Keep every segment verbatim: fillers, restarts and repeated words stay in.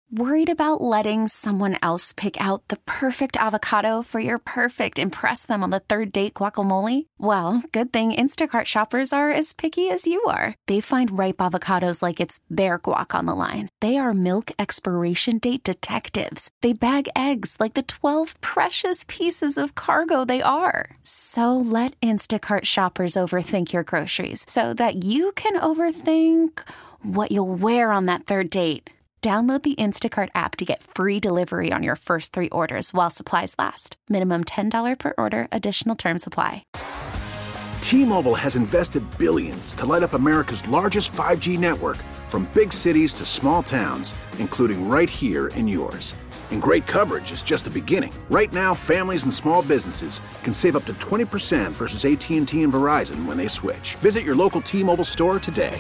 Worried about letting someone else pick out the perfect avocado for your perfect impress them on the third date guacamole? Well, good thing Instacart shoppers are as picky as you are. They find ripe avocados like it's their guac on the line. They are milk expiration date detectives. They bag eggs like the twelve precious pieces of cargo they are. So let Instacart shoppers overthink your groceries so that you can overthink what you'll wear on that third date. Download the Instacart app to get free delivery on your first three orders while supplies last. Minimum ten dollars per order. Additional terms apply. T-Mobile has invested billions to light up America's largest five G network, from big cities to small towns, including right here in yours. And great coverage is just the beginning. Right now, families and small businesses can save up to twenty percent versus A T and T and Verizon when they switch. Visit your local T-Mobile store today.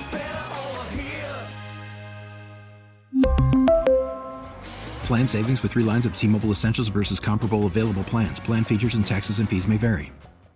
Plan savings with three lines of T-Mobile Essentials versus comparable available plans. Plan features and taxes and fees may vary.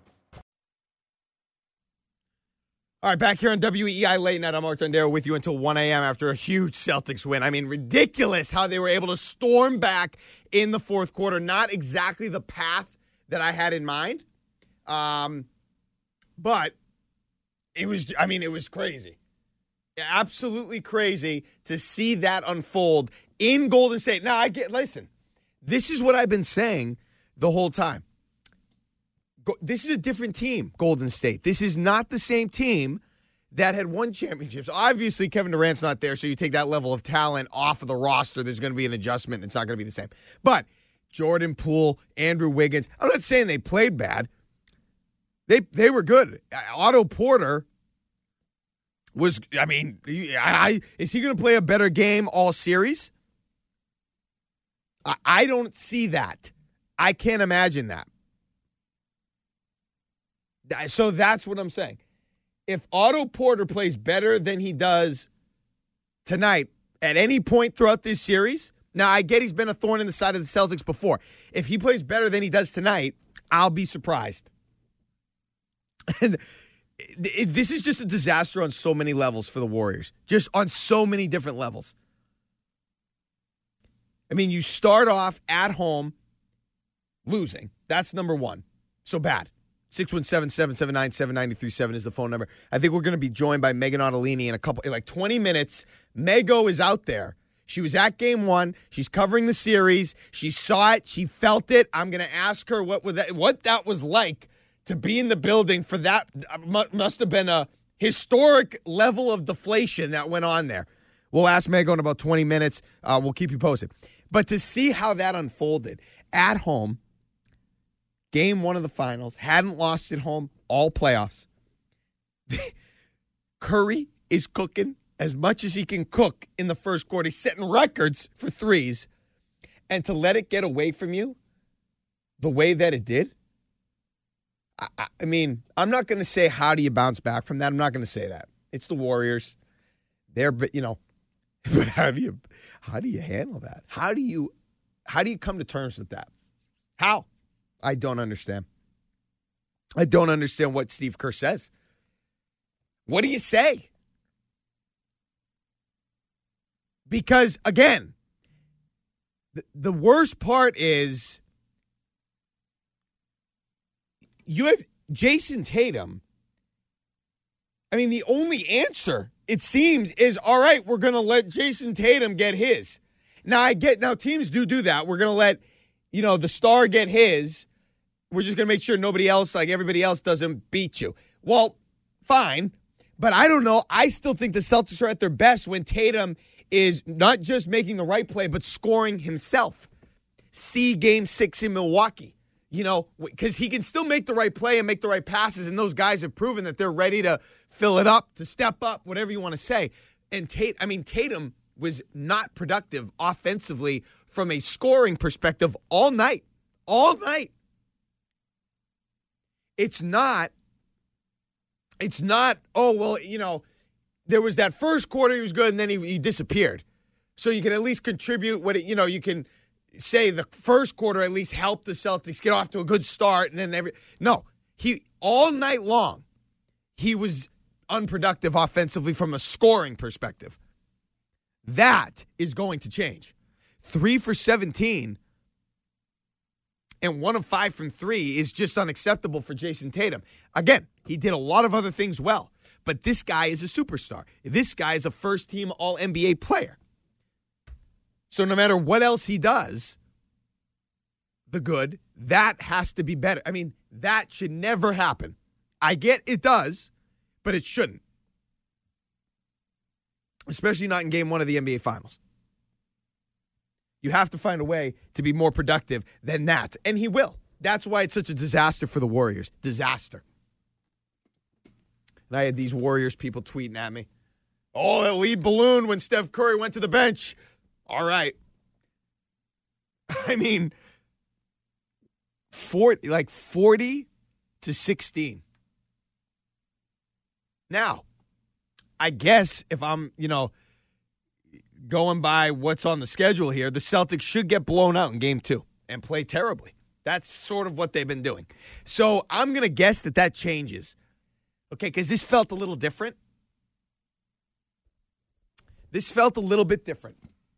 All right, back here on W E I Late Night. I'm Mark Dondero with you until one a.m. after a huge Celtics win. I mean, ridiculous how they were able to storm back in the fourth quarter. Not exactly the path that I had in mind. Um, but it was, I mean, it was crazy. Absolutely crazy to see that unfold in Golden State. Now, I get, listen, this is what I've been saying the whole time. Go, this is a different team, Golden State. This is not the same team that had won championships. Obviously, Kevin Durant's not there, so you take that level of talent off of the roster, there's going to be an adjustment. It's not going to be the same. But Jordan Poole, Andrew Wiggins, I'm not saying they played bad. They they were good. Otto Porter was, I mean, I, I, is he going to play a better game all series? I, I don't see that. I can't imagine that. So that's what I'm saying. If Otto Porter plays better than he does tonight at any point throughout this series, now I get he's been a thorn in the side of the Celtics before. If he plays better than he does tonight, I'll be surprised. And this is just a disaster on so many levels for the Warriors. Just on so many different levels. I mean, you start off at home losing. That's number one. So bad. six one seven, seven seven nine, seven nine three seven is the phone number. I think we're going to be joined by Megan Ottolini in a couple, in like twenty minutes. Mego is out there. She was at game one. She's covering the series. She saw it. She felt it. I'm going to ask her what was that, what that was like to be in the building for that. Must have been a historic level of deflation that went on there. We'll ask Mego in about twenty minutes. Uh, we'll keep you posted. But to see how that unfolded at home, game one of the finals, hadn't lost at home all playoffs. Curry is cooking as much as he can cook in the first quarter. He's setting records for threes. And to let it get away from you the way that it did, I, I mean, I'm not going to say how do you bounce back from that. I'm not going to say that. It's the Warriors. They're, you know, but how do you how do you handle that? How do you how do you come to terms with that? How? I don't understand. I don't understand what Steve Kerr says. What do you say? Because, again, the, the worst part is you have Jason Tatum. I mean, the only answer, it seems, is, all right, we're going to let Jason Tatum get his. Now, I get, now teams do do that. We're going to let, you know, the star get his. We're just going to make sure nobody else, like everybody else, doesn't beat you. Well, fine. But I don't know. I still think the Celtics are at their best when Tatum is not just making the right play, but scoring himself. See game six in Milwaukee. You know, because he can still make the right play and make the right passes, and those guys have proven that they're ready to fill it up, to step up, whatever you want to say. And Tate, I mean, Tatum was not productive offensively from a scoring perspective all night. All night. It's not, it's not, oh, well, you know, there was that first quarter he was good and then he, he disappeared. So you can at least contribute what it, you know, you can say the first quarter at least helped the Celtics get off to a good start and then every, no, he, all night long, he was unproductive offensively from a scoring perspective. That is going to change. three for seventeen and one of five from three is just unacceptable for Jason Tatum. Again, he did a lot of other things well, but this guy is a superstar. This guy is a first-team All N B A player. So no matter what else he does, the good, that has to be better. I mean, that should never happen. I get it does, but it shouldn't. Especially not in game one of the N B A Finals. You have to find a way to be more productive than that. And he will. That's why it's such a disaster for the Warriors. Disaster. And I had these Warriors people tweeting at me. Oh, the lead ballooned when Steph Curry went to the bench. All right. I mean, forty, like forty to sixteen. Now, I guess if I'm, you know, going by what's on the schedule here, the Celtics should get blown out in game two and play terribly. That's sort of what they've been doing. So I'm going to guess that that changes. Okay, because this felt a little different. This felt a little bit different.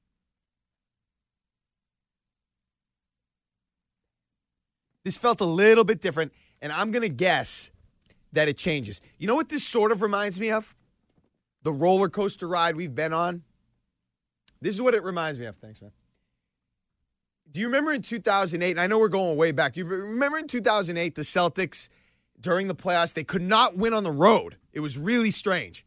This felt a little bit different, and I'm going to guess that it changes. You know what this sort of reminds me of? The roller coaster ride we've been on. This is what it reminds me of. Thanks, man. Do you remember in two thousand eight, and I know we're going way back, do you remember in two thousand eight, the Celtics, during the playoffs, they could not win on the road. It was really strange.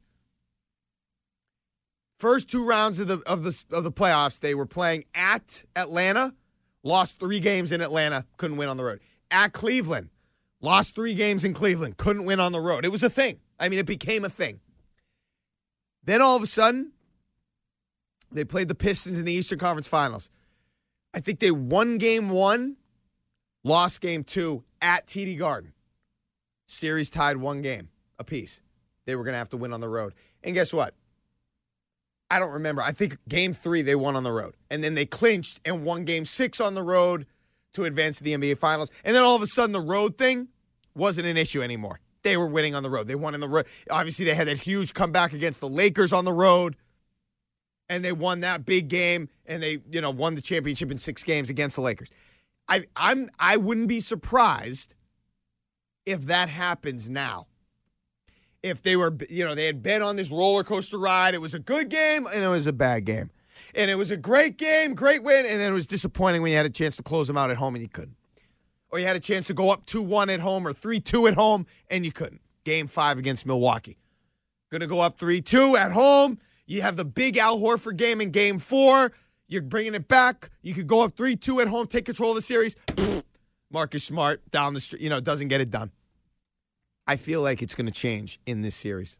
First two rounds of the of the, of the playoffs, they were playing at Atlanta, lost three games in Atlanta, couldn't win on the road. At Cleveland, lost three games in Cleveland, couldn't win on the road. It was a thing. I mean, it became a thing. Then all of a sudden, they played the Pistons in the Eastern Conference Finals. I think they won game one, lost game two at T D Garden. Series tied one game apiece. They were going to have to win on the road. And guess what? I don't remember. I think game three they won on the road. And then they clinched and won game six on the road to advance to the N B A Finals. And then all of a sudden the road thing wasn't an issue anymore. They were winning on the road. They won in the road. Obviously, they had that huge comeback against the Lakers on the road. And they won that big game, and they, you know, won the championship in six games against the Lakers. I I'm I wouldn't be surprised if that happens now. If they were, you know, they had been on this roller coaster ride, it was a good game and it was a bad game. And it was a great game, great win, and then it was disappointing when you had a chance to close them out at home and you couldn't. Or you had a chance to go up two one at home or three two at home and you couldn't. Game five against Milwaukee. Going to go up three two at home. You have the big Al Horford game in game four. You're bringing it back. You could go up three two at home, take control of the series. Pfft, Marcus Smart down the street, you know, doesn't get it done. I feel like it's going to change in this series.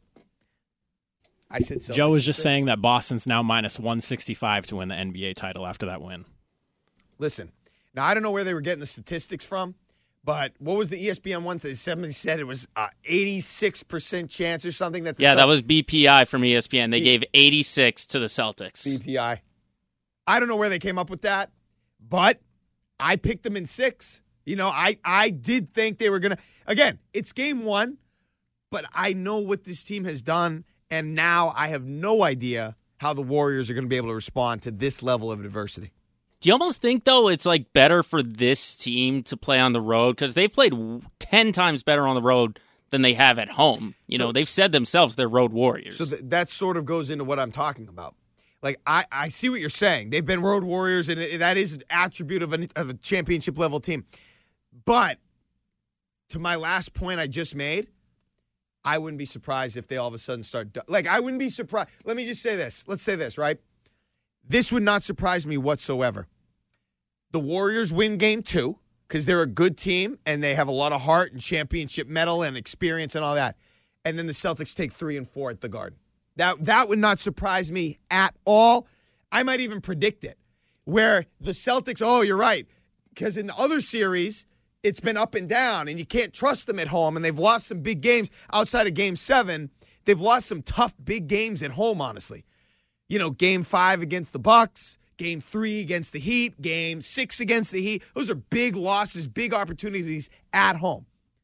I said Celtics. Joe was just saying that Boston's now minus one sixty-five to win the N B A title after that win. Listen, now I don't know where they were getting the statistics from, but what was the E S P N one? Somebody said it was uh, eighty-six percent chance or something. That the yeah, Celt- that was B P I from E S P N. They B- gave eighty-six to the Celtics. B P I. I don't know where they came up with that, but I picked them in six. You know, I, I did think they were going to – again, it's game one, but I know what this team has done, and now I have no idea how the Warriors are going to be able to respond to this level of adversity. Do you almost think, though, it's like better for this team to play on the road? Because they've played ten times better on the road than they have at home. You so, know, they've said themselves they're road warriors. So th- that sort of goes into what I'm talking about. Like, I, I see what you're saying. They've been road warriors, and it, that is an attribute of, an, of a championship-level team. But to my last point I just made, I wouldn't be surprised if they all of a sudden start – like, I wouldn't be surprised. Let me just say this. Let's say this, right? This would not surprise me whatsoever. The Warriors win game two because they're a good team and they have a lot of heart and championship medal and experience and all that. And then the Celtics take three and four at the Garden. That, that would not surprise me at all. I might even predict it. Where the Celtics – oh, you're right. Because in the other series – it's been up and down, and you can't trust them at home, and they've lost some big games outside of Game seven. They've lost some tough big games at home, honestly. You know, Game five against the Bucks, Game three against the Heat, Game six against the Heat. Those are big losses, big opportunities at home.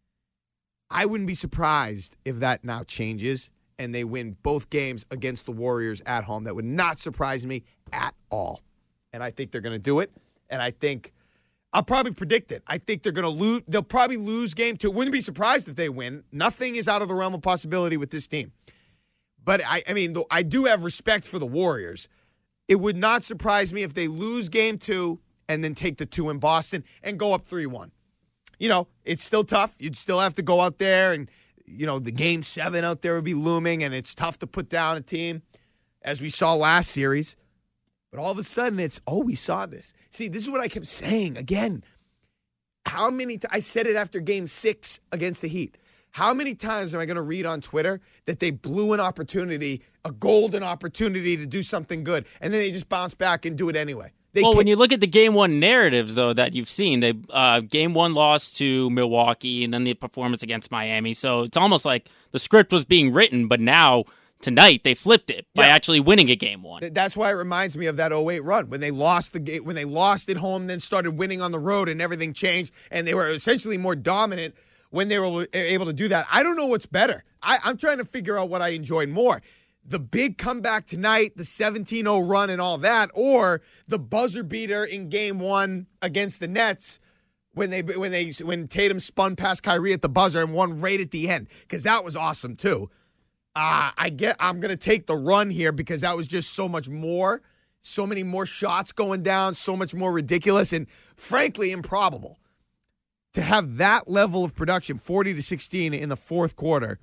I wouldn't be surprised if that now changes, and they win both games against the Warriors at home. That would not surprise me at all. and I think they're going to do it. And I think I'll probably predict it. I think they're going to lose. They'll probably lose game two. Wouldn't be surprised if they win. Nothing is out of the realm of possibility with this team. But I, I mean, I do have respect for the Warriors. It would not surprise me if they lose game two and then take the two in Boston and go up three one. You know, it's still tough. You'd still have to go out there and, you know, the game seven out there would be looming, and it's tough to put down a team, as we saw last series. But all of a sudden, it's, oh, we saw this. See, this is what I kept saying. Again, how many times, I said it after game six against the Heat. How many times am I going to read on Twitter that they blew an opportunity, a golden opportunity to do something good, and then they just bounce back and do it anyway? They well, can't. When you look at the game one narratives, though, that you've seen, they uh, game one loss to Milwaukee and then the performance against Miami. So it's almost like the script was being written, but now tonight they flipped it by Yeah. actually winning a game one. That's why it reminds me of that oh eight run when they lost the game, when they lost at home, then started winning on the road, and everything changed, and they were essentially more dominant when they were able to do that. I don't know what's better. I, I'm trying to figure out what I enjoyed more. The big comeback tonight, the seventeen oh run and all that, or the buzzer beater in game one against the Nets when they when they when Tatum spun past Kyrie at the buzzer and won right at the end, because that was awesome too. Uh, I get I'm gonna take the run here because that was just so much more, so many more shots going down, so much more ridiculous and frankly improbable. To have that level of production, forty to sixteen in the fourth quarter.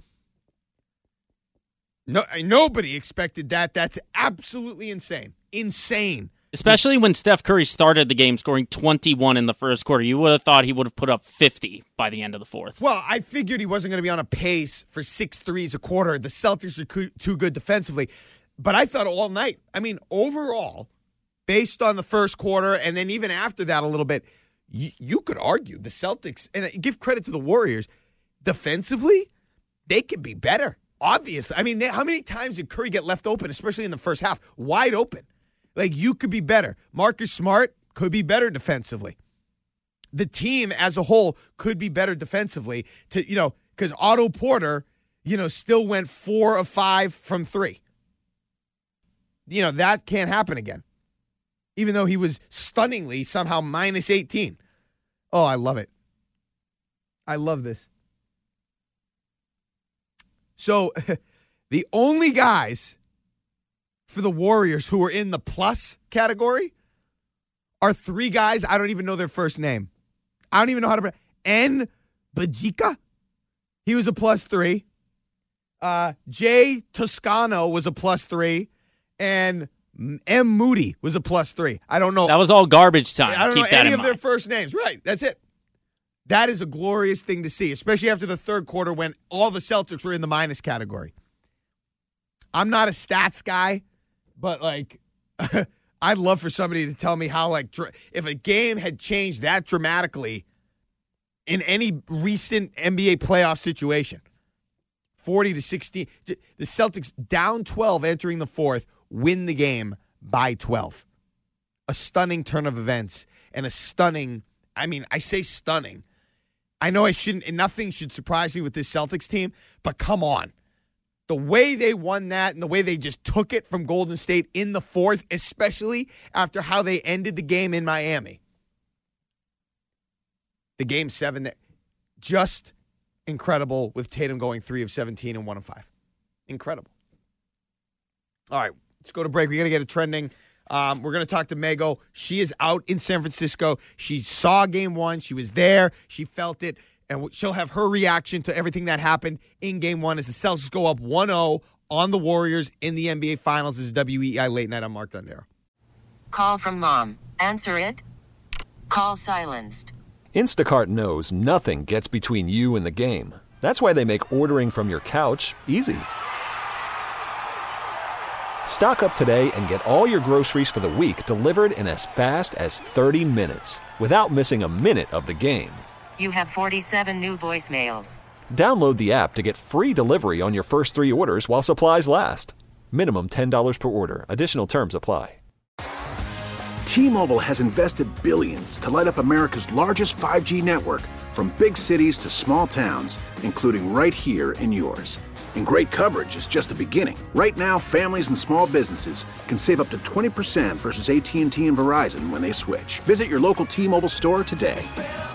No, nobody expected that. That's absolutely insane. Insane. Especially when Steph Curry started the game scoring twenty-one in the first quarter. You would have thought he would have put up fifty by the end of the fourth. Well, I figured he wasn't going to be on a pace for six threes a quarter. The Celtics are co- too good defensively. But I thought all night, I mean, overall, based on the first quarter and then even after that a little bit, you, you could argue the Celtics, and give credit to the Warriors, defensively, they could be better. Obviously. I mean, they, how many times did Curry get left open, especially in the first half? Wide open. Like, you could be better. Marcus Smart could be better defensively. The team as a whole could be better defensively, to you know, because Otto Porter, you know, still went four of five from three. You know, that can't happen again. Even though he was stunningly somehow minus eighteen. Oh, I love it. I love this. So, the only guys for the Warriors who are in the plus category are three guys. I don't even know their first name. I don't even know how to pronounce. N. Bajika. He was a plus three. Uh, Jay Toscano was a plus three. And M. Moody was a plus three. I don't know. That was all garbage time. I don't Keep know that any in of mind. their first names. Right. That's it. That is a glorious thing to see, especially after the third quarter when all the Celtics were in the minus category. I'm not a stats guy, but, like, I'd love for somebody to tell me how, like, dr- if a game had changed that dramatically in any recent N B A playoff situation. forty to sixteen. The Celtics down twelve entering the fourth, win the game by twelve. A stunning turn of events and a stunning, I mean, I say stunning. I know I shouldn't, and nothing should surprise me with this Celtics team, but come on. The way they won that and the way they just took it from Golden State in the fourth, especially after how they ended the game in Miami. The game seven, just incredible with Tatum going three of seventeen and one of five. Incredible. All right, let's go to break. We're going to get it trending. Um, we're going to talk to Mego. She is out in San Francisco. She saw game one. She was there. She felt it. And she'll have her reaction to everything that happened in game one as the Celtics go up one oh on the Warriors in the N B A Finals. This is W E I Late Night. I'm Mark Dondero. Call from mom. Answer it. Call silenced. Instacart knows nothing gets between you and the game. That's why they make ordering from your couch easy. Stock up today and get all your groceries for the week delivered in as fast as thirty minutes without missing a minute of the game. You have forty-seven new voicemails. Download the app to get free delivery on your first three orders while supplies last. Minimum ten dollars per order. Additional terms apply. T-Mobile has invested billions to light up America's largest five G network, from big cities to small towns, including right here in yours. And great coverage is just the beginning. Right now, families and small businesses can save up to twenty percent versus A T and T and Verizon when they switch. Visit your local T-Mobile store today.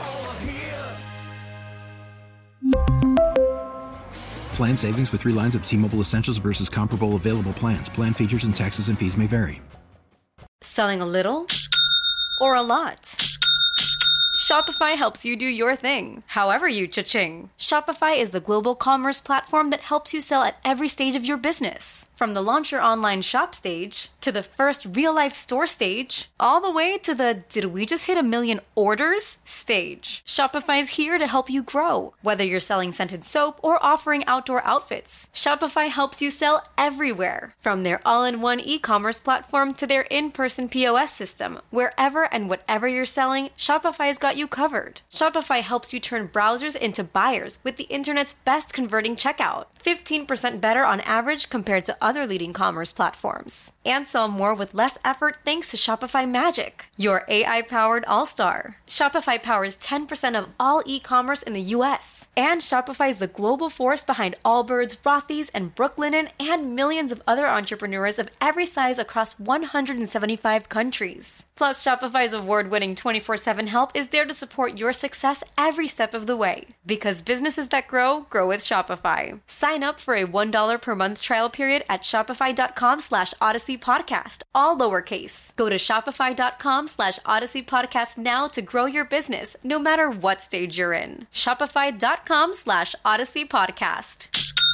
Plan savings with three lines of T-Mobile Essentials versus comparable available plans. Plan features and taxes and fees may vary. Selling a little or a lot? Shopify helps you do your thing, however you cha-ching. Shopify is the global commerce platform that helps you sell at every stage of your business. From the launch your online shop stage, to the first real-life store stage, all the way to the did we just hit a million orders stage. Shopify's here to help you grow. Whether you're selling scented soap or offering outdoor outfits, Shopify helps you sell everywhere. From their all-in-one e-commerce platform to their in-person P O S system, wherever and whatever you're selling, Shopify's got you covered. Shopify helps you turn browsers into buyers with the internet's best converting checkout. fifteen percent better on average compared to other leading commerce platforms. And sell more with less effort thanks to Shopify Magic, your A I-powered all-star. Shopify powers ten percent of all e-commerce in the U S. And Shopify is the global force behind Allbirds, Rothy's, and Brooklinen, and millions of other entrepreneurs of every size across one hundred seventy-five countries. Plus, Shopify's award-winning twenty-four seven help is there to support your success every step of the way. Because businesses that grow, grow with Shopify. Sign up for a one dollar per month trial period at shopify.com slash Odyssey Podcast, all lowercase. Go to shopify.com slash Odyssey Podcast now to grow your business, no matter what stage you're in. Shopify.com slash Odyssey Podcast.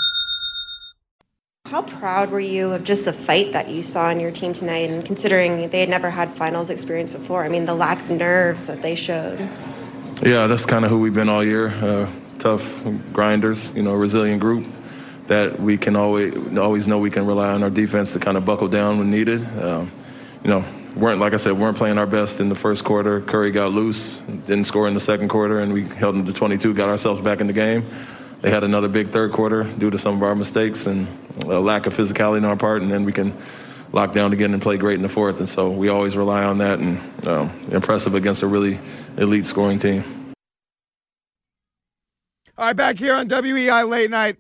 How proud were you of just the fight that you saw in your team tonight, and considering they had never had finals experience before? I mean, the lack of nerves that they showed. Yeah, that's kind of who we've been all year. Uh, tough grinders, you know, resilient group that we can always always know we can rely on our defense to kind of buckle down when needed. Um, you know, weren't like I said, weren't playing our best in the first quarter. Curry got loose, didn't score in the second quarter, and we held them to twenty-two, got ourselves back in the game. They had another big third quarter due to some of our mistakes and a lack of physicality on our part, and then we can lock down again and play great in the fourth. And so we always rely on that, and um, impressive against a really elite scoring team. All right, back here on W E I Late Night.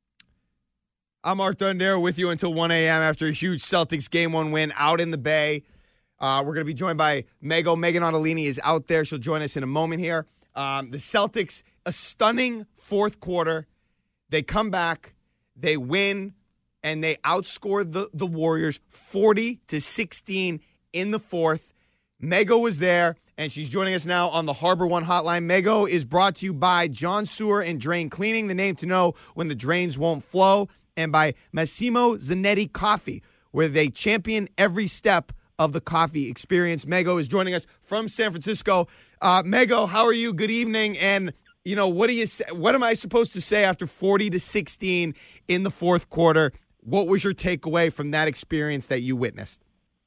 I'm Mark Dundero with you until one a.m. after a huge Celtics Game one win out in the Bay. Uh, we're going to be joined by Mego. Megan Ottolini is out there. She'll join us in a moment here. Um, the Celtics, a stunning fourth quarter. They come back, they win, and they outscore the, the Warriors forty to sixteen in the fourth. Mego was there, and she's joining us now on the Harbor One hotline. Mego is brought to you by John Sewer and Drain Cleaning, the name to know when the drains won't flow, and by Massimo Zanetti Coffee, where they champion every step of the coffee experience. Mego is joining us from San Francisco. Uh, Mego, how are you? Good evening. And, you know, what do you say, what am I supposed to say after forty to sixteen in the fourth quarter? What was your takeaway from that experience that you witnessed?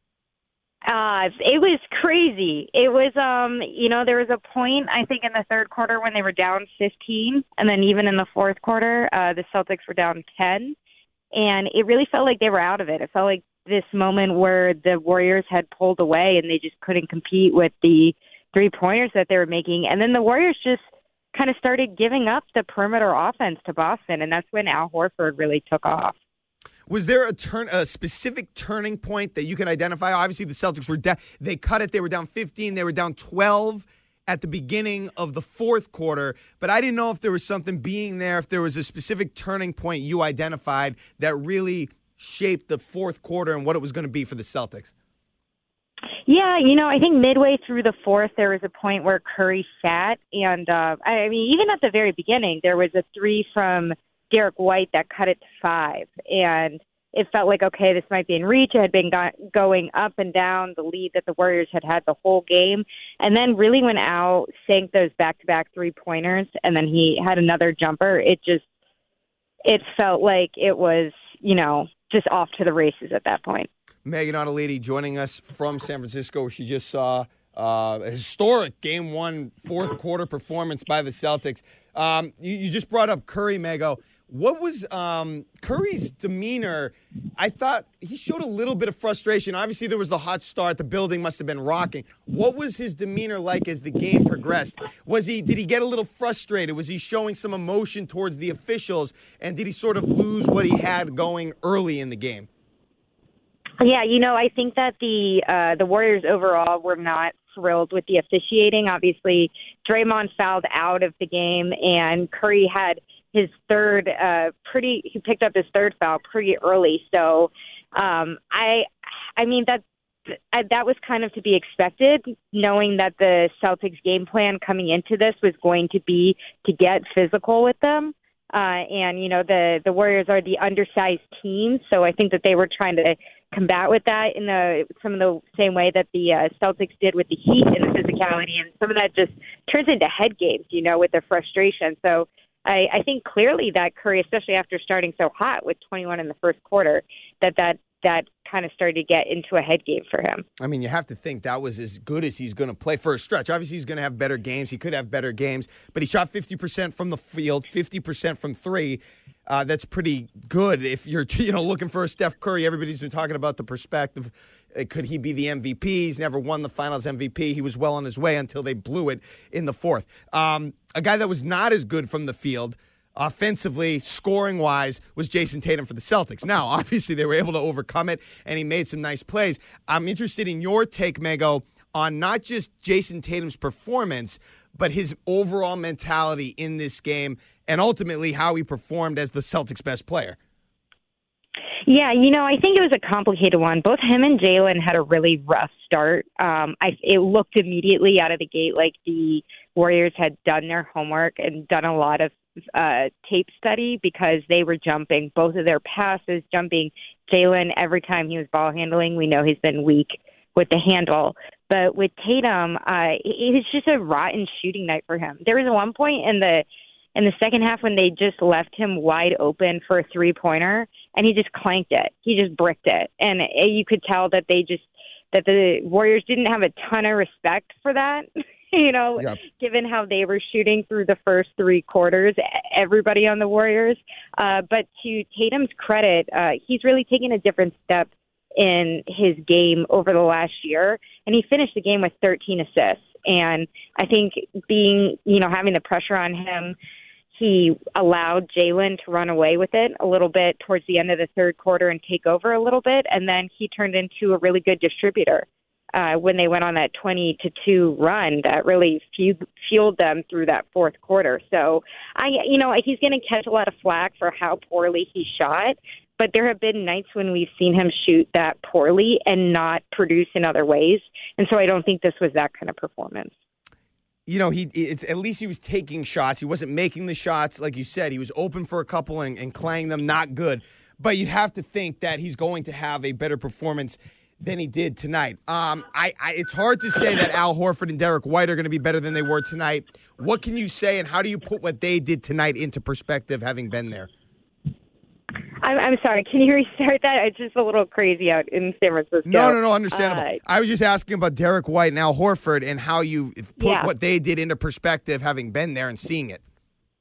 Uh, it was crazy. It was, um, you know, there was a point, I think, in the third quarter when they were down fifteen, and then even in the fourth quarter, uh, the Celtics were down ten, and it really felt like they were out of it. It felt like this moment where the Warriors had pulled away and they just couldn't compete with the three-pointers that they were making, and then the Warriors just kind of started giving up the perimeter offense to Boston, and that's when Al Horford really took off. Was there a turn, a specific turning point that you can identify? Obviously, the Celtics were down. They cut it. They were down fifteen. They were down twelve at the beginning of the fourth quarter. But I didn't know if there was something being there, if there was a specific turning point you identified that really shaped the fourth quarter and what it was going to be for the Celtics. Yeah, you know, I think midway through the fourth, there was a point where Curry sat. And, uh, I mean, even at the very beginning, there was a three from Derek White that cut it to five, and it felt like, okay, this might be in reach. It had been go- going up and down the lead that the Warriors had had the whole game, and then really when Al sank those back-to-back three-pointers and then he had another jumper, it just, it felt like it was, you know, just off to the races at that point. Megan Ottolini joining us from San Francisco, where she just saw uh, a historic game one fourth quarter performance by the Celtics. Um, you, you just brought up Curry, Mego. What was um, Curry's demeanor? I thought he showed a little bit of frustration. Obviously, there was the hot start. The building must have been rocking. What was his demeanor like as the game progressed? Was he? Did he get a little frustrated? Was he showing some emotion towards the officials? And did he sort of lose what he had going early in the game? Yeah, you know, I think that the uh, the Warriors overall were not thrilled with the officiating. Obviously, Draymond fouled out of the game, and Curry had his third uh, pretty. He picked up his third foul pretty early. So, um, I, I mean that that was kind of to be expected, knowing that the Celtics game plan coming into this was going to be to get physical with them. Uh, and you know the the Warriors are the undersized team, so I think that they were trying to combat with that in the some of the same way that the uh, Celtics did with the Heat and the physicality, and some of that just turns into head games, you know, with the frustration. So I, I think clearly that Curry, especially after starting so hot with twenty-one in the first quarter, that that that kind of started to get into a head game for him. I mean, you have to think that was as good as he's going to play for a stretch. Obviously, he's going to have better games. He could have better games, but he shot fifty percent from the field, fifty percent from three. Uh, that's pretty good if you're, you know, looking for a Steph Curry. Everybody's been talking about the perspective. Uh, could he be the M V P? He's never won the Finals M V P. He was well on his way until they blew it in the fourth. Um, a guy that was not as good from the field, offensively, scoring-wise, was Jason Tatum for the Celtics. Now, obviously, they were able to overcome it, and he made some nice plays. I'm interested in your take, Mego, on not just Jason Tatum's performance, but his overall mentality in this game, and ultimately how he performed as the Celtics' best player. Yeah, you know, I think it was a complicated one. Both him and Jalen had a really rough start. Um, I, it looked immediately out of the gate like the Warriors had done their homework and done a lot of uh, tape study, because they were jumping both of their passes, jumping Jalen every time he was ball handling. We know he's been weak with the handle. But with Tatum, uh, it was just a rotten shooting night for him. There was one point in the in the second half when they just left him wide open for a three-pointer, and he just clanked it. He just bricked it. And you could tell that they just that the Warriors didn't have a ton of respect for that, you know, yep. given how they were shooting through the first three quarters, everybody on the Warriors. Uh, but to Tatum's credit, uh, he's really taken a different step in his game over the last year, and he finished the game with thirteen assists. And I think being, you know, having the pressure on him, he allowed Jalen to run away with it a little bit towards the end of the third quarter and take over a little bit. And then he turned into a really good distributor uh, when they went on that twenty to two run that really fu- fueled them through that fourth quarter. So, I, you know, he's going to catch a lot of flack for how poorly he shot. But there have been nights when we've seen him shoot that poorly and not produce in other ways. And so I don't think this was that kind of performance. You know, he it's, at least he was taking shots. He wasn't making the shots. Like you said, he was open for a couple and, and clanging them, not good. But you'd have to think that he's going to have a better performance than he did tonight. Um, I, I It's hard to say that Al Horford and Derek White are going to be better than they were tonight. What can you say, and how do you put what they did tonight into perspective, having been there? I'm, I'm sorry. Can you restart that? It's just a little crazy out in San Francisco. No, no, no. Understandable. Uh, I was just asking about Derek White and Al Horford and how you put yeah. what they did into perspective, having been there and seeing it.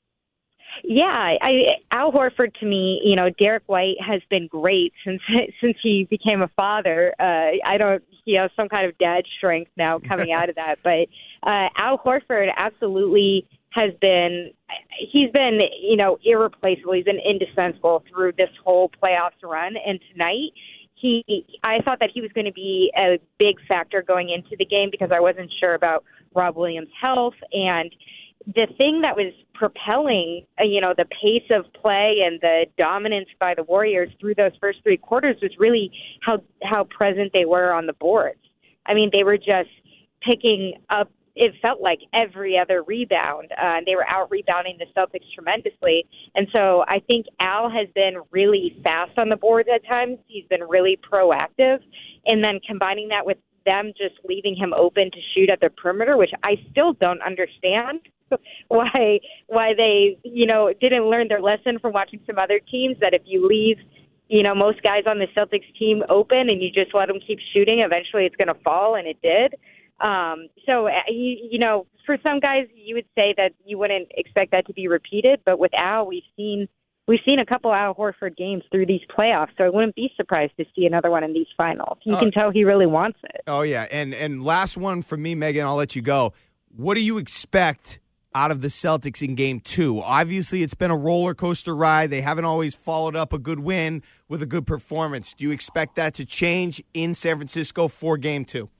Yeah, I, Al Horford, to me, you know, Derek White has been great since since he became a father. Uh, I don't, you know, some kind of dad strength now coming out of that. But uh, Al Horford absolutely has been, he's been, you know, irreplaceable. He's been indispensable through this whole playoffs run. And tonight, he, I thought that he was going to be a big factor going into the game because I wasn't sure about Rob Williams' health. And the thing that was propelling, uh, you know, the pace of play and the dominance by the Warriors through those first three quarters was really how, how present they were on the boards. I mean, they were just picking up, it felt like every other rebound. Uh, they were out rebounding the Celtics tremendously. And so I think Al has been really fast on the boards at times. He's been really proactive. And then combining that with them just leaving him open to shoot at the perimeter, which I still don't understand why why they, you know, didn't learn their lesson from watching some other teams, that if you leave, you know, most guys on the Celtics team open and you just let them keep shooting, eventually it's going to fall, and it did. Um, so, you, you know, for some guys, you would say that you wouldn't expect that to be repeated. But with Al, we've seen we've seen a couple Al Horford games through these playoffs, so I wouldn't be surprised to see another one in these finals. You uh, can tell he really wants it. Oh, yeah. And, and last one from me, Megan, I'll let you go. What do you expect out of the Celtics in game two? Obviously, it's been a roller coaster ride. They haven't always followed up a good win with a good performance. Do you expect that to change in San Francisco for game two?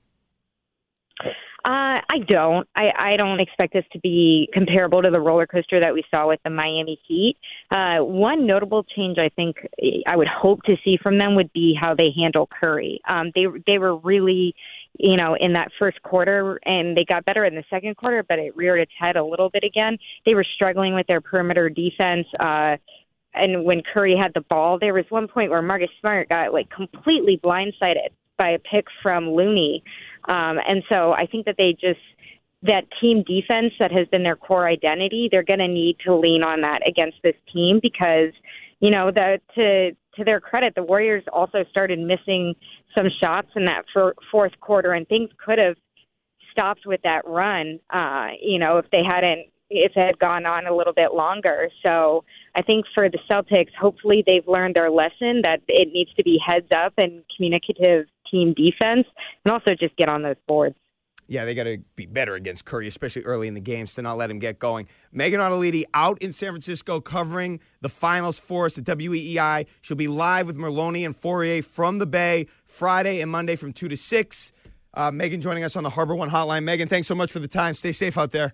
Uh, I don't. I, I don't expect this to be comparable to the roller coaster that we saw with the Miami Heat. Uh, one notable change I think I would hope to see from them would be how they handle Curry. Um, they they were really, you know, in that first quarter, and they got better in the second quarter, but it reared its head a little bit again. They were struggling with their perimeter defense. Uh, and when Curry had the ball, there was one point where Marcus Smart got like completely blindsided by a pick from Looney. Um, and so I think that they just, that team defense that has been their core identity, they're going to need to lean on that against this team because, you know, the, to to their credit, the Warriors also started missing some shots in that for, fourth quarter, and things could have stopped with that run, uh, you know, if they hadn't, if it had gone on a little bit longer. So I think for the Celtics, hopefully they've learned their lesson that it needs to be heads up and communicative team defense, and also just get on those boards. Yeah, they got to be better against Curry, especially early in the games, to not let him get going. Megan Ottoliti out in San Francisco covering the finals for us at W E E I. She'll be live with Merloni and Fourier from the Bay Friday and Monday from two to six. Uh, Megan joining us on the Harbor One Hotline. Megan, thanks so much for the time. Stay safe out there.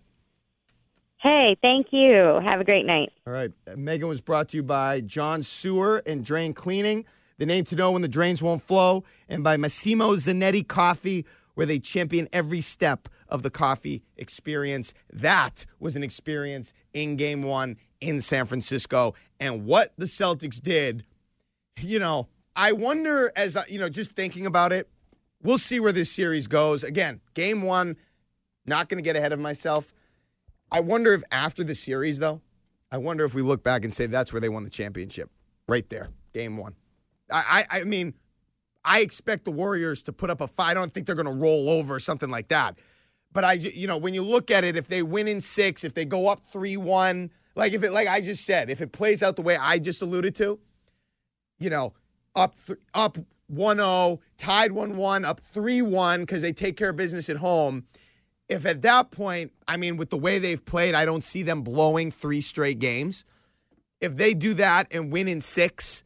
Hey, thank you. Have a great night. All right. Megan was brought to you by John Sewer and Drain Cleaning, the name to know when the drains won't flow, and by Massimo Zanetti Coffee, where they champion every step of the coffee experience. That was an experience in game one in San Francisco. And what the Celtics did, you know, I wonder, as, you know, just thinking about it, we'll see where this series goes. Again, game one, not going to get ahead of myself. I wonder if after the series, though, I wonder if we look back and say that's where they won the championship. Right there, game one. I, I, I mean, I expect the Warriors to put up a fight. I don't think they're going to roll over or something like that. But, I, you know, when you look at it, if they win in six, if they go up three one, like if it, like I just said, if it plays out the way I just alluded to, you know, up th- up one oh, tied one one, up three one because they take care of business at home. If at that point, I mean, with the way they've played, I don't see them blowing three straight games. If they do that and win in six,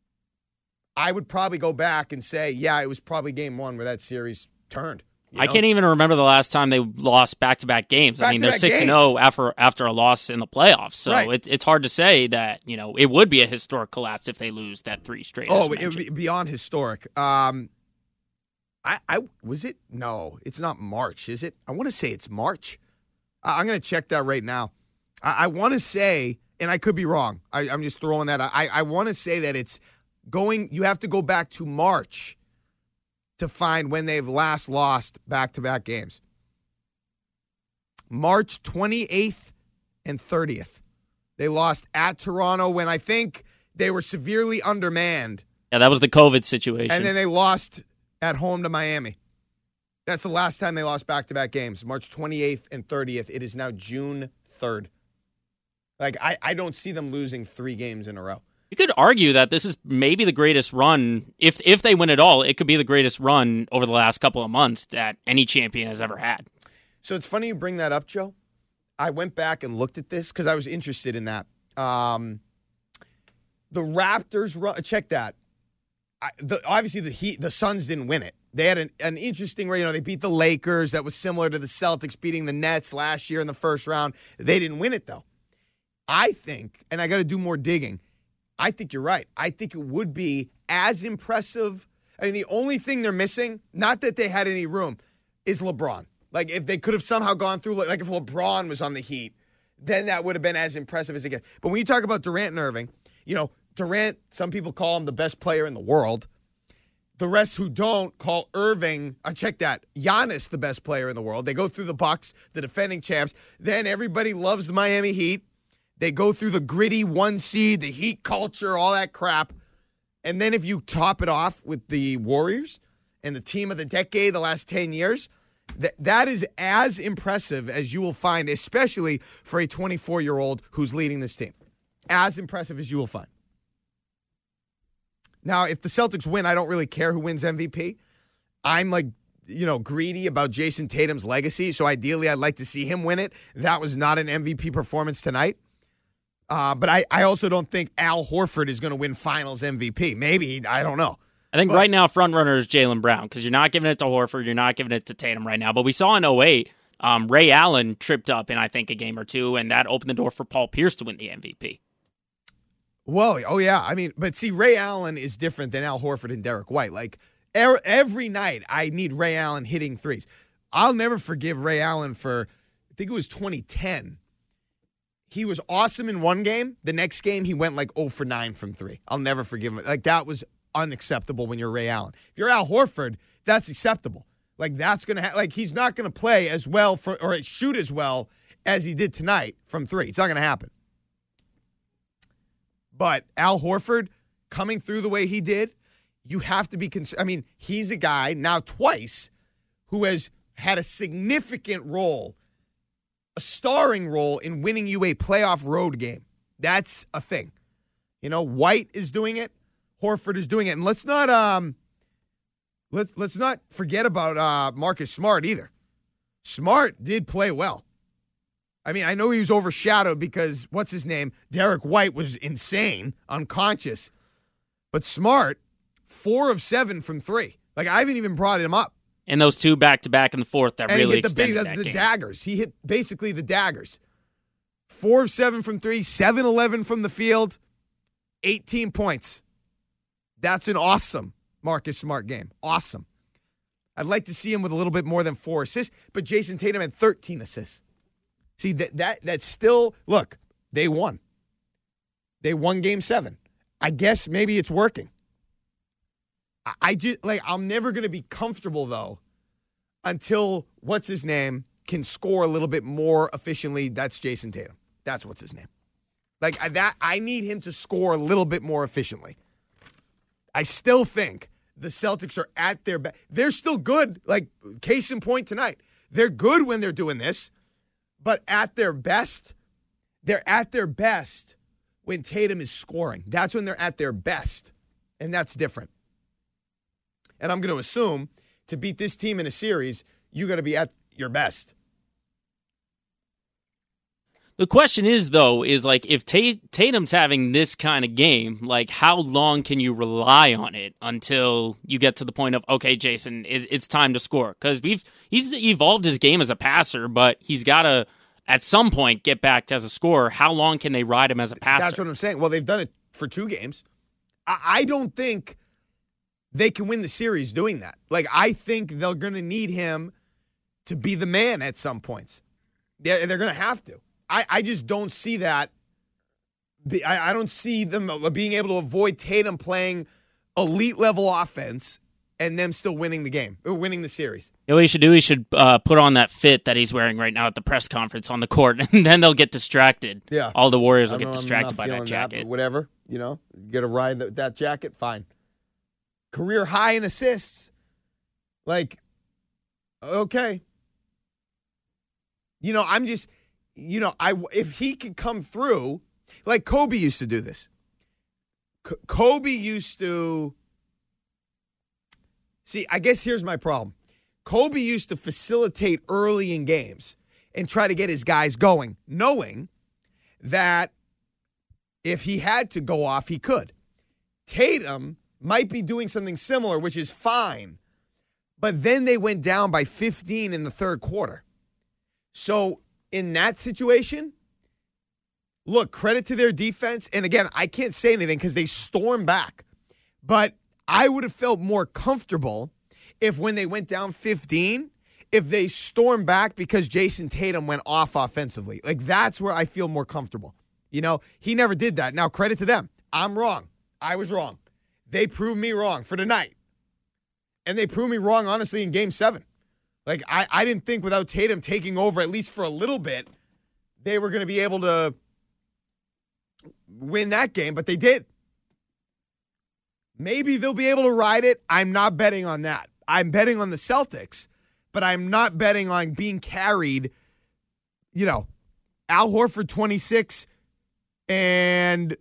I would probably go back and say, yeah, it was probably game one where that series turned. You know? I can't even remember the last time they lost back-to-back games. Back I mean, they're six and oh after after a loss in the playoffs. So right. it, it's hard to say that, you know, it would be a historic collapse if they lose that three straight. Oh, it would be beyond historic. Um, I, I was it? No, it's not March, is it? I want to say it's March. I, I'm going to check that right now. I, I want to say, and I could be wrong. I, I'm just throwing that out. I, I want to say that it's going, you have to go back to March to find when they've last lost back-to-back games. March twenty-eighth and thirtieth. They lost at Toronto when I think they were severely undermanned. Yeah, that was the COVID situation. And then they lost at home to Miami. That's the last time they lost back-to-back games, March twenty-eighth and thirtieth. It is now June third. Like, I, I don't see them losing three games in a row. You could argue that this is maybe the greatest run. If if they win it all, it could be the greatest run over the last couple of months that any champion has ever had. So it's funny you bring that up, Joe. I went back and looked at this because I was interested in that. Um, the Raptors run. Check that. I, the, obviously, the Heat, the Suns didn't win it. They had an, an interesting, you know, they beat the Lakers. That was similar to the Celtics beating the Nets last year in the first round. They didn't win it, though. I think, and I got to do more digging, I think you're right. I think it would be as impressive. I mean, the only thing they're missing, not that they had any room, is LeBron. Like, if they could have somehow gone through, like if LeBron was on the Heat, then that would have been as impressive as it gets. But when you talk about Durant and Irving, you know, Durant, some people call him the best player in the world. The rest who don't call Irving, I check that, Giannis the best player in the world. They go through the Bucks, the defending champs. Then everybody loves the Miami Heat. They go through the gritty one seed, the Heat culture, all that crap. And then if you top it off with the Warriors and the team of the decade, the last ten years, that that is as impressive as you will find, especially for a twenty-four-year-old who's leading this team. as impressive as you will find. Now, if the Celtics win, I don't really care who wins M V P. I'm like, you know, greedy about Jason Tatum's legacy, so ideally I'd like to see him win it. That was not an M V P performance tonight. Uh, but I, I also don't think Al Horford is going to win Finals M V P. Maybe, I don't know. I think but, right now front runner is Jaylen Brown because you're not giving it to Horford, you're not giving it to Tatum right now. But we saw in oh eight, um, Ray Allen tripped up in, I think, a game or two, and that opened the door for Paul Pierce to win the M V P. Well, oh yeah. I mean, but see, Ray Allen is different than Al Horford and Derek White. Like, er, every night I need Ray Allen hitting threes. I'll never forgive Ray Allen for, I think it was twenty ten. He was awesome in one game. The next game, he went like oh for nine from three. I'll never forgive him. Like, that was unacceptable when you're Ray Allen. If you're Al Horford, that's acceptable. Like, that's going to ha- like he's not going to play as well for or shoot as well as he did tonight from three. It's not going to happen. But Al Horford coming through the way he did, you have to be concerned. I mean, he's a guy now twice who has had a significant role, a starring role in winning you a playoff road game. That's a thing. You know, White is doing it. Horford is doing it. And let's not um let's let's not forget about uh, Marcus Smart either. Smart did play well. I mean, I know he was overshadowed because, what's his name? Derek White was insane, unconscious. But Smart, four of seven from three. Like, I haven't even brought him up. And those two back-to-back in the fourth that and really he hit the, extended big, that the, the game. daggers. He hit basically the daggers. Four of seven from three, seven eleven from the field, eighteen points. That's an awesome Marcus Smart game. Awesome. I'd like to see him with a little bit more than four assists, but Jason Tatum had thirteen assists. See, that that that's still, look, they won. They won game seven. I guess maybe it's working. I, I just, like, I'm never going to be comfortable, though, until, what's his name, can score a little bit more efficiently. That's Jason Tatum. That's what's his name. Like, I, that, I need him to score a little bit more efficiently. I still think the Celtics are at their best. They're still good, like, case in point tonight. They're good when they're doing this. But at their best, they're at their best when Tatum is scoring. That's when they're at their best. And that's different. And I'm going to assume to beat this team in a series, you got to be at your best. The question is, though, is like if Tatum's having this kind of game, like how long can you rely on it until you get to the point of, okay, Jason, it's time to score? Because we've he's evolved his game as a passer, but he's got to, at some point, get back as a scorer. How long can they ride him as a passer? That's what I'm saying. Well, they've done it for two games. I, I don't think they can win the series doing that. Like, I think they're going to need him to be the man at some points. They're, they're going to have to. I, I just don't see that. I, I don't see them being able to avoid Tatum playing elite level offense and them still winning the game or winning the series. You know what you should do? He should uh, put on that fit that he's wearing right now at the press conference on the court, and then they'll get distracted. Yeah, all the Warriors will get know, distracted by that jacket. That, whatever, you know, get a ride that, that jacket. Fine. Career high in assists. Like, okay. You know, I'm just. You know, I if he could come through, like Kobe used to do this. C- Kobe used to, see, I guess here's my problem. Kobe used to facilitate early in games and try to get his guys going, knowing that if he had to go off, he could. Tatum might be doing something similar, which is fine, but then they went down by fifteen in the third quarter. So, in that situation, look, credit to their defense. And again, I can't say anything because they stormed back. But I would have felt more comfortable if when they went down fifteen, if they stormed back because Jason Tatum went off offensively. Like, that's where I feel more comfortable. You know, he never did that. Now, credit to them. I'm wrong. I was wrong. They proved me wrong for tonight. And they proved me wrong, honestly, in game seven. Like, I, I didn't think without Tatum taking over, at least for a little bit, they were going to be able to win that game, but they did. Maybe they'll be able to ride it. I'm not betting on that. I'm betting on the Celtics, but I'm not betting on being carried, you know, Al Horford twenty-six And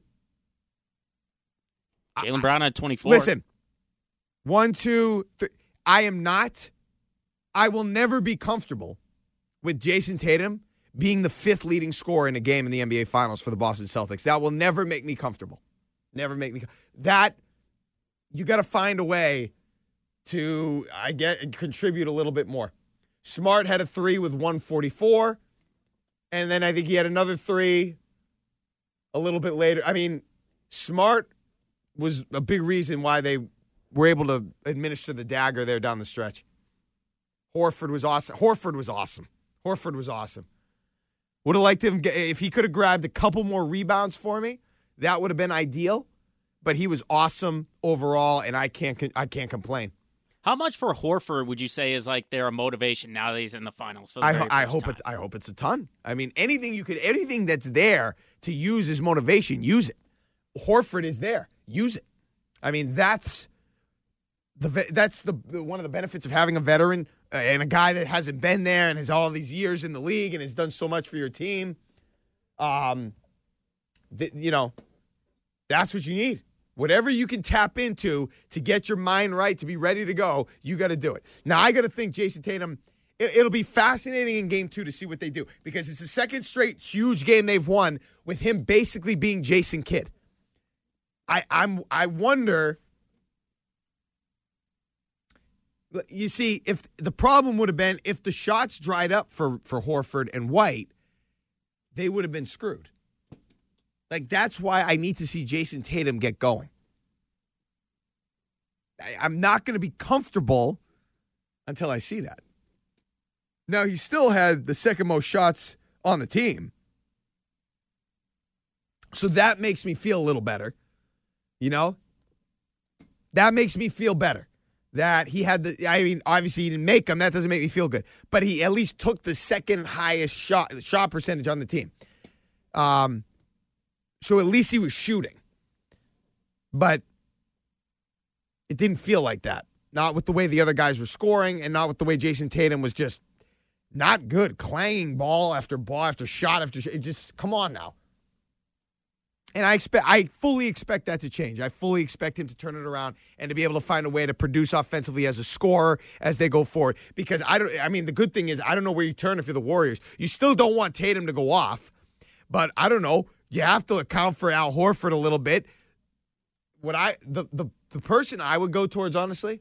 Jaylen Brown had twenty-four. Listen, one, two, three. I am not, I will never be comfortable with Jason Tatum being the fifth leading scorer in a game in the N B A Finals for the Boston Celtics. That will never make me comfortable. Never make me. That, you got to find a way to, I get, contribute a little bit more. Smart had a three with one forty-four, and then I think he had another three a little bit later. I mean, Smart was a big reason why they were able to administer the dagger there down the stretch. Horford was awesome. Horford was awesome. Horford was awesome. Would have liked him, if he could have grabbed a couple more rebounds for me, that would have been ideal. But he was awesome overall, and I can't I can't complain. How much for Horford would you say is like their motivation now that he's in the finals? For the I, very I first hope time? it. I hope it's a ton. I mean, anything you could, anything that's there to use as motivation, use it. Horford is there, use it. I mean, that's the that's the one of the benefits of having a veteran uh, and a guy that hasn't been there and has all these years in the league and has done so much for your team. Um, th- you know, that's what you need. Whatever you can tap into to get your mind right, to be ready to go, you got to do it. Now, I got to think Jason Tatum, it, it'll be fascinating in game two to see what they do because it's the second straight huge game they've won with him basically being Jason Kidd. I, I'm, I wonder, you see, if the problem would have been if the shots dried up for, for Horford and White, they would have been screwed. Like, that's why I need to see Jason Tatum get going. I, I'm not going to be comfortable until I see that. Now, he still had the second most shots on the team. So that makes me feel a little better. You know? That makes me feel better. That he had the, I mean, obviously he didn't make them. That doesn't make me feel good. But he at least took the second highest shot, shot percentage on the team. Um... So at least he was shooting. But it didn't feel like that. Not with the way the other guys were scoring and not with the way Jason Tatum was just not good. Clanging ball after ball after shot after shot. Just, come on now. And I expect, I fully expect that to change. I fully expect him to turn it around and to be able to find a way to produce offensively as a scorer as they go forward. Because I don't, I mean, the good thing is I don't know where you turn if you're the Warriors. You still don't want Tatum to go off. But I don't know. You have to account for Al Horford a little bit. What I the, the the person I would go towards, honestly,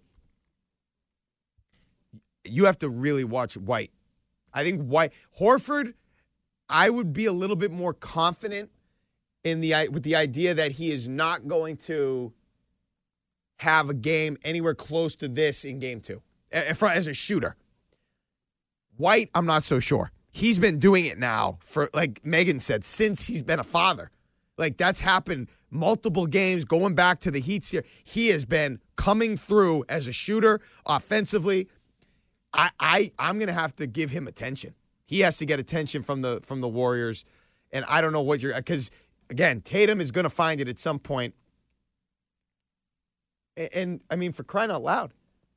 you have to really watch White. I think White Horford, I would be a little bit more confident in the with the idea that he is not going to have a game anywhere close to this in game two as a shooter. White, I'm not so sure. He's been doing it now for, like Megan said, since he's been a father. Like, that's happened multiple games going back to the Heat series. He has been coming through as a shooter offensively. I, I, I'm going to have to give him attention. He has to get attention from the from the Warriors. And I don't know what you're – because, again, Tatum is going to find it at some point. And, and, I mean, for crying out loud,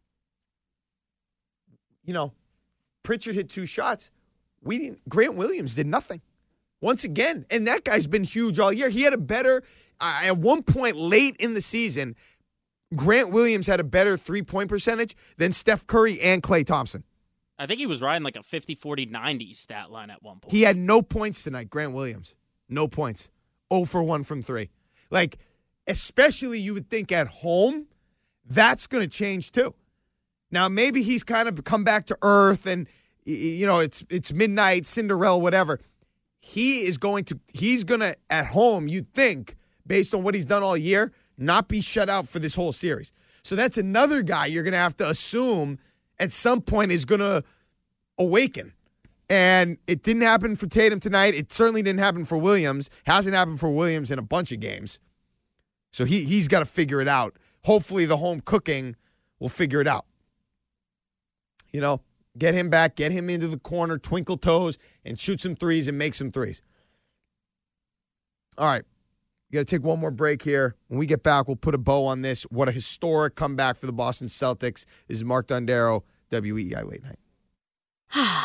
you know, Pritchard hit two shots. We didn't. Grant Williams did nothing. Once again, and that guy's been huge all year. He had a better, uh, at one point late in the season, Grant Williams had a better three-point percentage than Steph Curry and Klay Thompson. I think he was riding like a fifty forty ninety stat line at one point. He had no points tonight, Grant Williams. No points. zero for one from three. Like, especially you would think at home, that's going to change too. Now, maybe he's kind of come back to earth and, you know, it's it's midnight, Cinderella, whatever. He is going to, he's going to, at home, you'd think, based on what he's done all year, not be shut out for this whole series. So that's another guy you're going to have to assume at some point is going to awaken. And it didn't happen for Tatum tonight. It certainly didn't happen for Williams. Hasn't happened for Williams in a bunch of games. So he, he's got to figure it out. Hopefully the home cooking will figure it out. You know? Get him back, get him into the corner, twinkle toes, and shoot some threes and make some threes. All right. We got to take one more break here. When we get back, we'll put a bow on this. What a historic comeback for the Boston Celtics. This is Mark Dondero, W E I Late Night.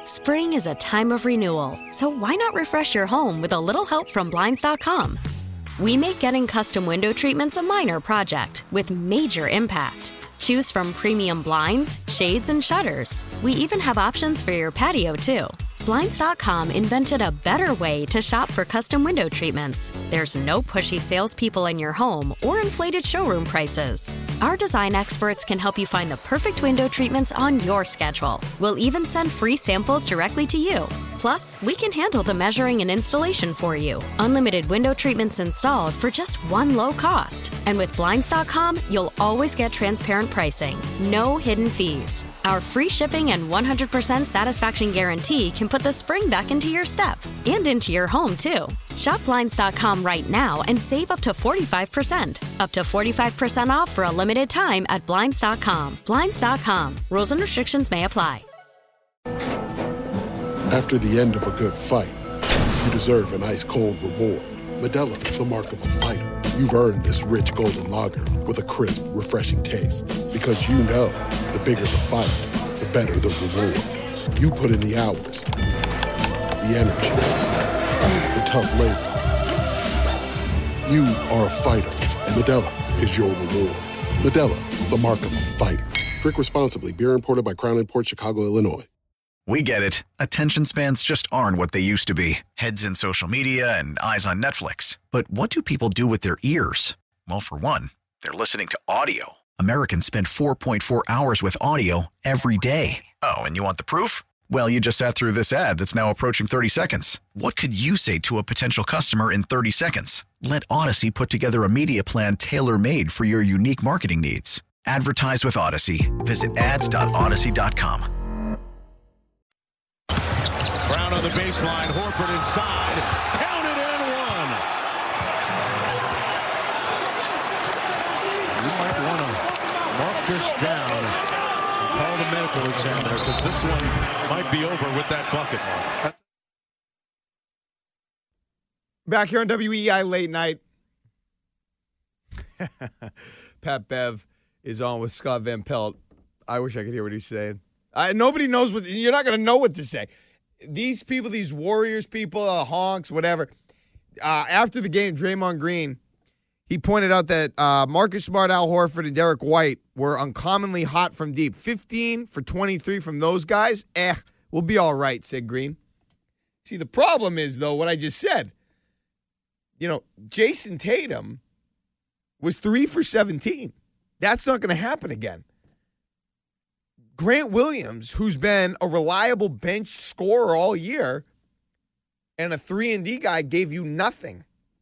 Spring is a time of renewal, so why not refresh your home with a little help from Blinds dot com? We make getting custom window treatments a minor project with major impact. Choose from premium blinds, shades, and shutters. We even have options for your patio, too. Blinds dot com invented a better way to shop for custom window treatments. There's no pushy salespeople in your home or inflated showroom prices. Our design experts can help you find the perfect window treatments on your schedule. We'll even send free samples directly to you. Plus, we can handle the measuring and installation for you. Unlimited window treatments installed for just one low cost. And with Blinds dot com, you'll always get transparent pricing. No hidden fees. Our free shipping and one hundred percent satisfaction guarantee can put the spring back into your step and into your home, too. Shop Blinds dot com right now and save up to forty-five percent. Up to forty-five percent off for a limited time at Blinds dot com. Blinds dot com. Rules and restrictions may apply. After the end of a good fight, you deserve an ice-cold reward. Modelo is the mark of a fighter. You've earned this rich golden lager with a crisp, refreshing taste. Because you know, the bigger the fight, the better the reward. You put in the hours, the energy, the tough labor. You are a fighter, and Modelo is your reward. Modelo, the mark of a fighter. Drink responsibly. Beer imported by Crown Imports, Chicago, Illinois. We get it. Attention spans just aren't what they used to be. Heads in social media and eyes on Netflix. But what do people do with their ears? Well, for one, they're listening to audio. Americans spend four point four hours with audio every day. Oh, and you want the proof? Well, you just sat through this ad that's now approaching thirty seconds. What could you say to a potential customer in thirty seconds? Let Odyssey put together a media plan tailor-made for your unique marketing needs. Advertise with Odyssey. Visit ads dot odyssey dot com. Brown on the baseline, Horford inside, counted and one. You might want to mark this down and call the medical examiner because this one might be over with that bucket mark. Back here on W E I Late Night. Pat Bev is on with Scott Van Pelt. I wish I could hear what he's saying. Uh, nobody knows what, you're not going to know what to say. These people, these Warriors people, uh, honks, whatever. Uh, after the game, Draymond Green, he pointed out that uh, Marcus Smart, Al Horford, and Derek White were uncommonly hot from deep. fifteen for twenty-three from those guys. Eh, we'll be all right, said Green. See, the problem is, though, what I just said. You know, Jason Tatum was three for seventeen. That's not going to happen again. Grant Williams, who's been a reliable bench scorer all year, and a three and D guy, gave you nothing.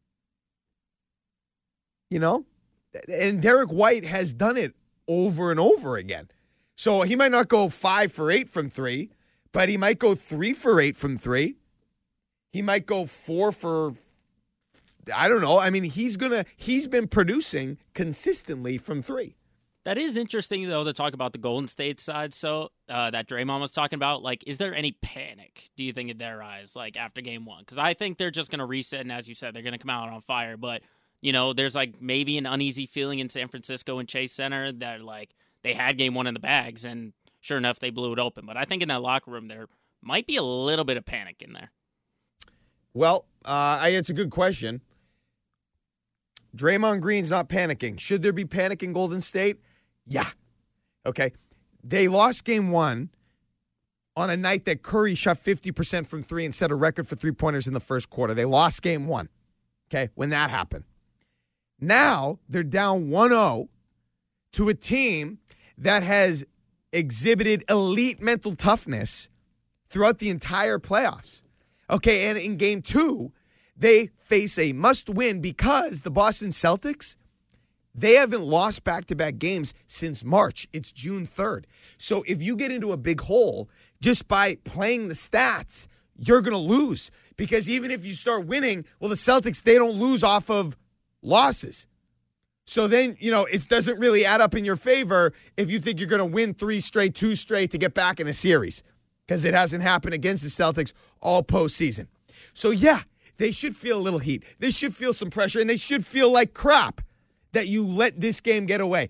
You know? And Derek White has done it over and over again. So he might not go five for eight from three, but he might go three for eight from three. He might go four for, I don't know. I mean, he's gonna he's been producing consistently from three. That is interesting, though, to talk about the Golden State side. So uh, that Draymond was talking about, like, is there any panic, do you think, in their eyes, like, after game one? Because I think they're just going to reset, and as you said, they're going to come out on fire. But, you know, there's, like, maybe an uneasy feeling in San Francisco and Chase Center that, like, they had game one in the bags, and sure enough, they blew it open. But I think in that locker room, there might be a little bit of panic in there. Well, uh, it's a good question. Draymond Green's not panicking. Should there be panic in Golden State? Yeah. Okay. They lost game one on a night that Curry shot fifty percent from three and set a record for three-pointers in the first quarter. They lost game one, okay, when that happened. Now they're down one oh to a team that has exhibited elite mental toughness throughout the entire playoffs. Okay, and in game two, they face a must-win because the Boston Celtics, they haven't lost back-to-back games since March. It's June third. So if you get into a big hole just by playing the stats, you're going to lose. Because even if you start winning, well, the Celtics, they don't lose off of losses. So then, you know, it doesn't really add up in your favor if you think you're going to win three straight, two straight to get back in a series. Because it hasn't happened against the Celtics all postseason. So, yeah, they should feel a little heat. They should feel some pressure, and they should feel like crap that you let this game get away.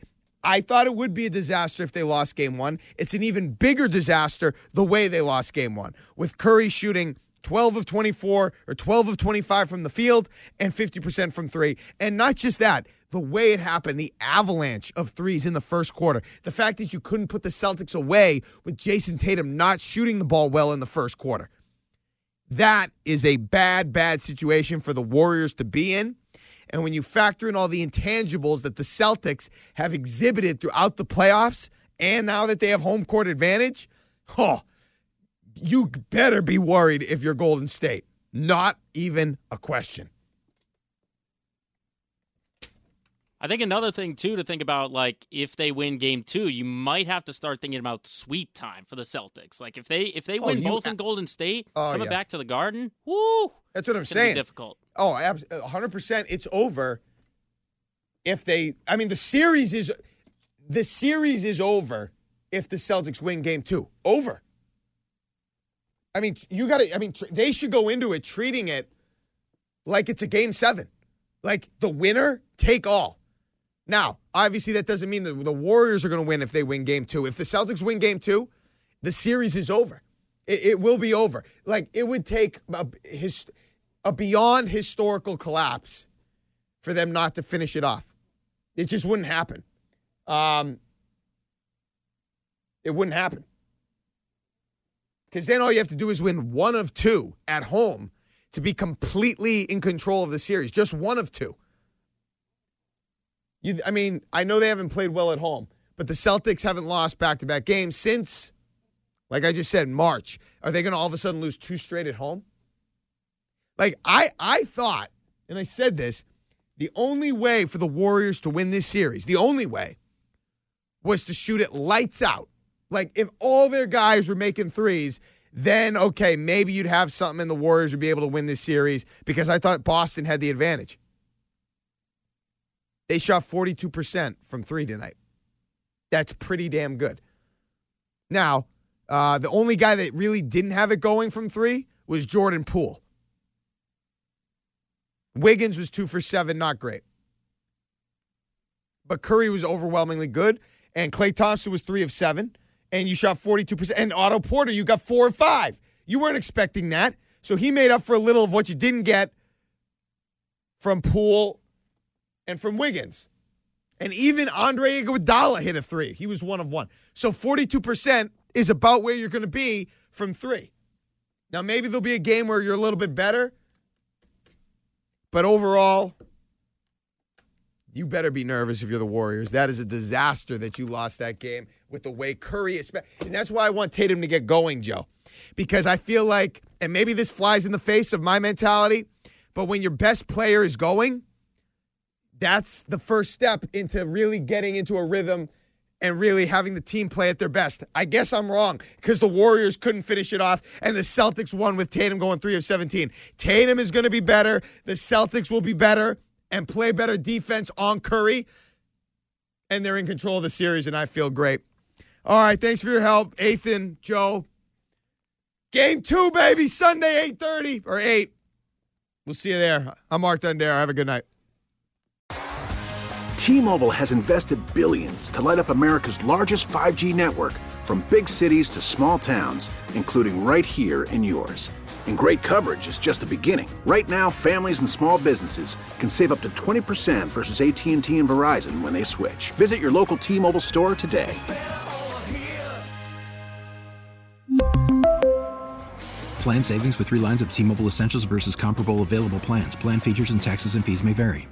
I thought it would be a disaster if they lost game one. It's an even bigger disaster the way they lost game one, with Curry shooting twelve of twenty-four or twelve of twenty-five from the field and fifty percent from three. And not just that, the way it happened, the avalanche of threes in the first quarter, the fact that you couldn't put the Celtics away with Jason Tatum not shooting the ball well in the first quarter. That is a bad, bad situation for the Warriors to be in. And when you factor in all the intangibles that the Celtics have exhibited throughout the playoffs, and now that they have home court advantage, oh, you better be worried if you're Golden State. Not even a question. I think another thing, too, to think about, like, if they win game two, you might have to start thinking about sweep time for the Celtics. Like, if they if they Oh, win you- both in Golden State, Oh, coming yeah. back to the Garden, woo! That's what I'm it's gonna be saying. difficult. Oh, abs- one hundred percent. It's over if they. I mean, the series is the series is over if the Celtics win game two. Over. I mean, you got to. I mean, tr- they should go into it treating it like it's a game seven, like the winner take all. Now, obviously, that doesn't mean that the Warriors are going to win if they win game two. If the Celtics win game two, the series is over. It, it will be over. Like, it would take a, his, a beyond historical collapse for them not to finish it off. It just wouldn't happen. Um, it wouldn't happen. Because then all you have to do is win one of two at home to be completely in control of the series. Just one of two. You, I mean, I know they haven't played well at home, but the Celtics haven't lost back-to-back games since, like I just said, March. Are they going to all of a sudden lose two straight at home? Like, I, I thought, and I said this, the only way for the Warriors to win this series, the only way, was to shoot it lights out. Like, if all their guys were making threes, then, okay, maybe you'd have something and the Warriors would be able to win this series, because I thought Boston had the advantage. They shot forty-two percent from three tonight. That's pretty damn good. Now, uh, the only guy that really didn't have it going from three was Jordan Poole. Wiggins was two for seven, not great. But Curry was overwhelmingly good, and Klay Thompson was three of seven, and you shot forty-two percent. And Otto Porter, you got four of five. You weren't expecting that. So he made up for a little of what you didn't get from Poole and from Wiggins. And even Andre Iguodala hit a three. He was one of one. So forty-two percent is about where you're going to be from three. Now, maybe there'll be a game where you're a little bit better. But overall, you better be nervous if you're the Warriors. That is a disaster that you lost that game with the way Curry is. And that's why I want Tatum to get going, Joe. Because I feel like, and maybe this flies in the face of my mentality, but when your best player is going, that's the first step into really getting into a rhythm and really having the team play at their best. I guess I'm wrong because the Warriors couldn't finish it off and the Celtics won with Tatum going three of seventeen. Tatum is going to be better. The Celtics will be better and play better defense on Curry. And they're in control of the series, and I feel great. All right, thanks for your help, Ethan, Joe. Game two, baby, Sunday, eight thirty or eight. We'll see you there. I'm Mark Dundaro. Have a good night. T-Mobile has invested billions to light up America's largest five G network, from big cities to small towns, including right here in yours. And great coverage is just the beginning. Right now, families and small businesses can save up to twenty percent versus A T and T and Verizon when they switch. Visit your local T-Mobile store today. Plan savings with three lines of T-Mobile Essentials versus comparable available plans. Plan features and taxes and fees may vary.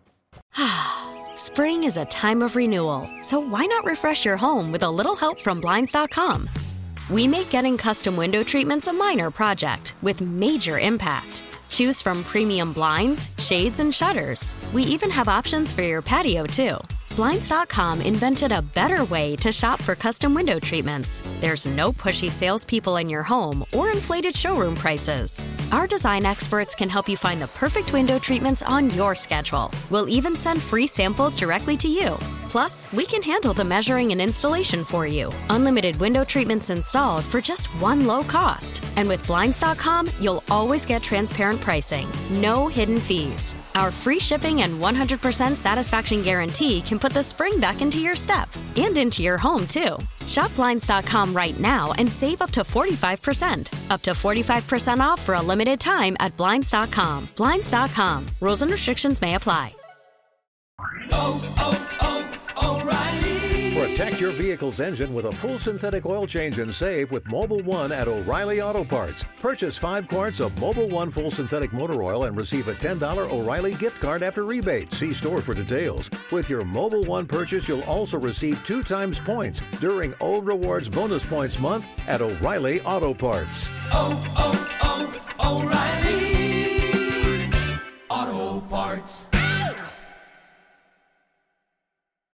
Spring is a time of renewal, so why not refresh your home with a little help from Blinds dot com? We make getting custom window treatments a minor project with major impact. Choose from premium blinds, shades, and shutters. We even have options for your patio, too. Blinds dot com invented a better way to shop for custom window treatments. There's no pushy salespeople in your home or inflated showroom prices. Our design experts can help you find the perfect window treatments on your schedule. We'll even send free samples directly to you. Plus, we can handle the measuring and installation for you. Unlimited window treatments installed for just one low cost. And with Blinds dot com, you'll always get transparent pricing. No hidden fees. Our free shipping and one hundred percent satisfaction guarantee can put the spring back into your step and into your home, too. Shop Blinds dot com right now and save up to forty-five percent. Up to forty-five percent off for a limited time at Blinds dot com. Blinds dot com. Rules and restrictions may apply. Oh, oh, oh, O'Reilly. Protect your vehicle's engine with a full synthetic oil change and save with Mobil one at O'Reilly Auto Parts. Purchase five quarts of Mobil one full synthetic motor oil and receive a ten dollars O'Reilly gift card after rebate. See store for details. With your Mobil one purchase, you'll also receive two times points during O Rewards Bonus Points Month at O'Reilly Auto Parts. Oh, oh, oh, O'Reilly Auto Parts.